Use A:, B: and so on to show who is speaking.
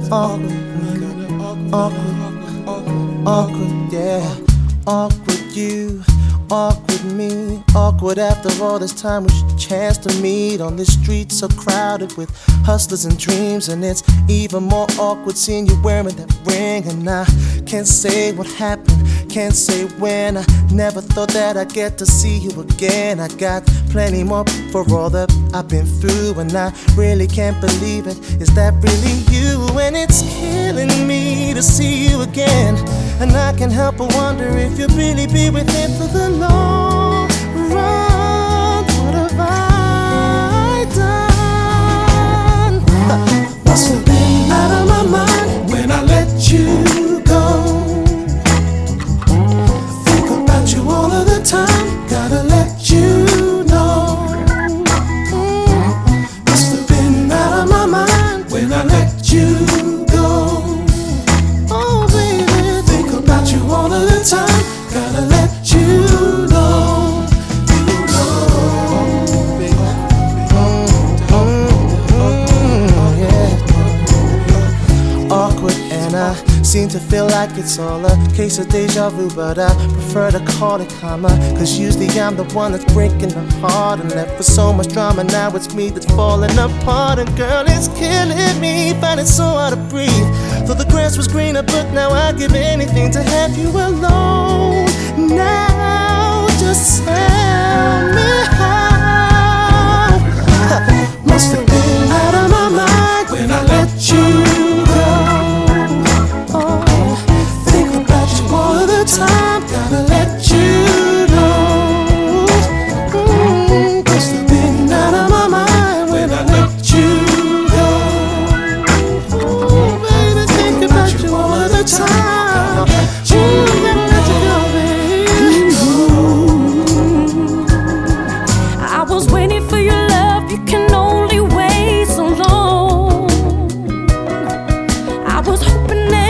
A: Awkward, yeah. Awkward you, awkward me. Awkward after all this time, we should chance to meet on this street so crowded with hustlers and dreams. And it's even more awkward seeing you wearing that ring. And I can't say what happened, can't say when. I never thought that I'd get to see you again. I got plenty more for all that I've been through, and I really can't believe it. Is that really you? And it's killing me to see you again. And I can't help but wonder if you'll really be with him for the long run. What have I done? Must have been out of my mind when I let you go. Think about you all of the time, gotta let you know. Must have been out of my mind when I let you go. Oh baby, think about you all of the time, gotta let you know. Awkward, and I seem to feel like it's all a case of deja vu, but I prefer to call it karma, cause usually I'm the one that's breaking the heart and left with so much drama. Now it's me that's falling apart, and girl, it's killing me, find it so hard to breathe. Though the grass was greener, but now I'd give anything to have you alone. Now just tell me how. Must have been out of my mind when I let you go. Oh, think about you all of the time, gotta let you know. Must have been out of my mind when I let you go. Oh, baby, think about you all of the time. You gotta let you go, baby.
B: I was waiting for your love, you can only wait so long. I was hoping that